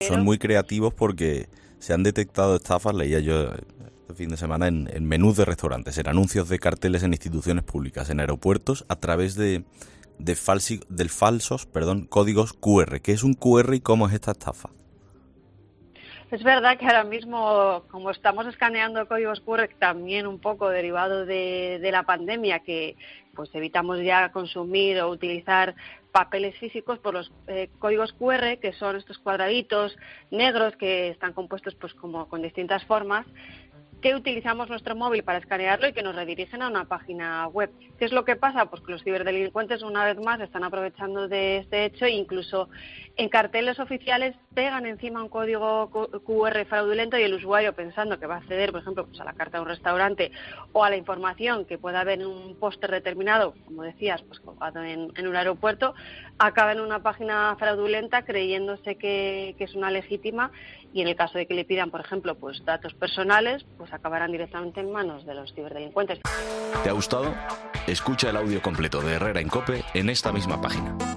Son muy creativos porque se han detectado estafas, leía yo este fin de semana, en menús de restaurantes, en anuncios de carteles en instituciones públicas, en aeropuertos, a través de falsos códigos QR. ¿Qué es un QR y cómo es esta estafa? Es verdad que ahora mismo, como estamos escaneando códigos QR, también un poco derivado de la pandemia, que pues evitamos ya consumir o utilizar papeles físicos por los códigos QR, que son estos cuadraditos negros que están compuestos pues como con distintas formas, que utilizamos nuestro móvil para escanearlo y que nos redirigen a una página web. ¿Qué es lo que pasa? Pues que los ciberdelincuentes, una vez más, están aprovechando de este hecho e incluso en carteles oficiales pegan encima un código QR fraudulento y el usuario, pensando que va a acceder, por ejemplo, pues a la carta de un restaurante o a la información que pueda haber en un póster determinado, como decías, pues colgado en un aeropuerto, acaba en una página fraudulenta creyéndose que es una legítima, y en el caso de que le pidan, por ejemplo, pues datos personales, pues acabarán directamente en manos de los ciberdelincuentes. ¿Te ha gustado? Escucha el audio completo de Herrera en COPE en esta misma página.